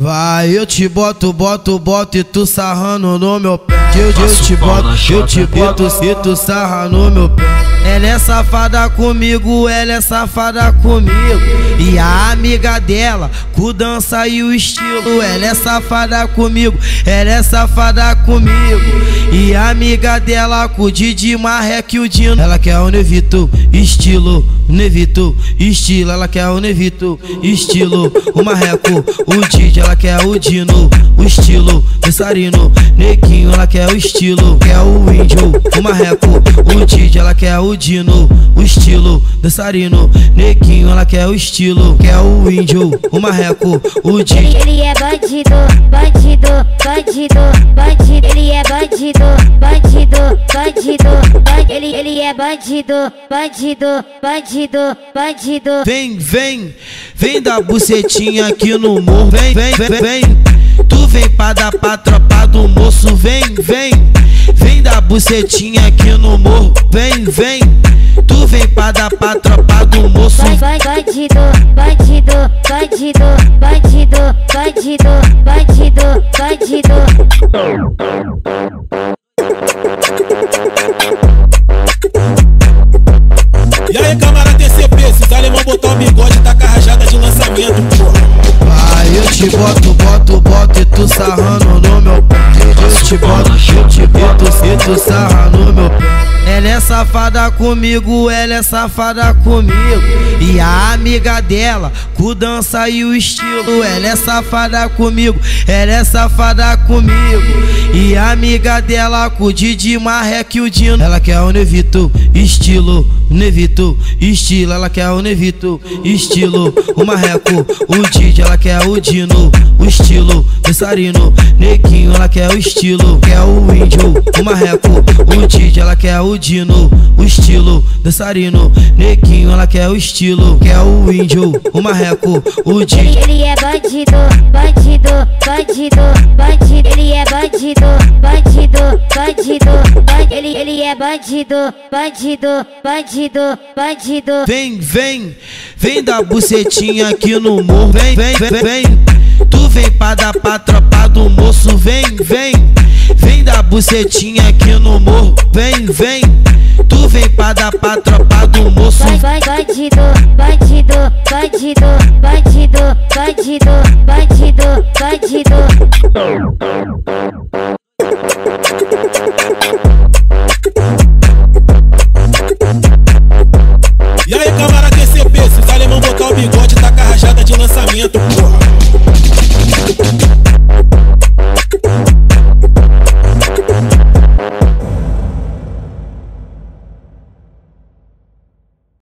Vai, eu te boto e tu sarrando no meu pé. Eu te boto e tu sarra no meu pé. Ela é safada comigo, ela é safada comigo. E a amiga dela, com dança e o estilo. Ela é safada comigo, ela é safada comigo. E a amiga dela, com o Didi Marreque e o Dino. Ela quer o Nevito, estilo, Nevito, estilo. Ela quer o Nevito, estilo, o Marreco, o Didi. Ela quer o Dino, o estilo, dançarino, neguinho. Ela quer o estilo, quer o índio, o Marreco, o Didi. Ela quer o Dino, o estilo, dançarino, neguinho. Ela quer o estilo, quer o índio, o Marreco, o Didi. Ele é bandido, bandido, bandido, bandido. Ele é bandido, bandido, bandido, bandido. Ele é bandido, bandido, bandido, bandido. Vem da bucetinha aqui no morro. Vem, tu vem pra dar pra tropa do moço. Vem da bucetinha aqui no morro. Vem, tu vem pra dar pra tropa do moço. Bandido, bandido, bandido, bandido, bandido, bandido, bandido. E aí, camarada TCP, esses alemão botar o bigode, tá com a rajada de lançamento, porra. Vai, eu te boto e tu sarrando no meu pé. Eu te boto e tu sarra no meu pé. Ela é safada comigo, ela é safada comigo. E a amiga dela, com dança e o estilo. Ela é safada comigo, ela é safada comigo. E a amiga dela, com o Didi Marreque e o Dino. Ela quer o Nevito, estilo, Nevito, estilo. Ela quer o Nevito, estilo, o Marreco, o Didi. Ela quer o Dino, o estilo, dançarino, neguinho. Ela quer o estilo, quer o índio, o Marreco, o Didi. Ela quer o Dino, o estilo, dançarino, neguinho. Ela quer o estilo, quer o índio, o Marreco, o Didi. Ele é bandido, bandido, bandido, bandido. Ele é bandido, bandido, bandido, bandido. Ele é bandido, bandido, bandido, bandido. Vem da bucetinha aqui no morro. Vem, tu vem pra dar pra tropa do moço. Vem da bucetinha aqui no morro. Vem, tu vem pra dar pra tropa do moço. Bandido, bandido, bandido, bandido, bandido, bandido.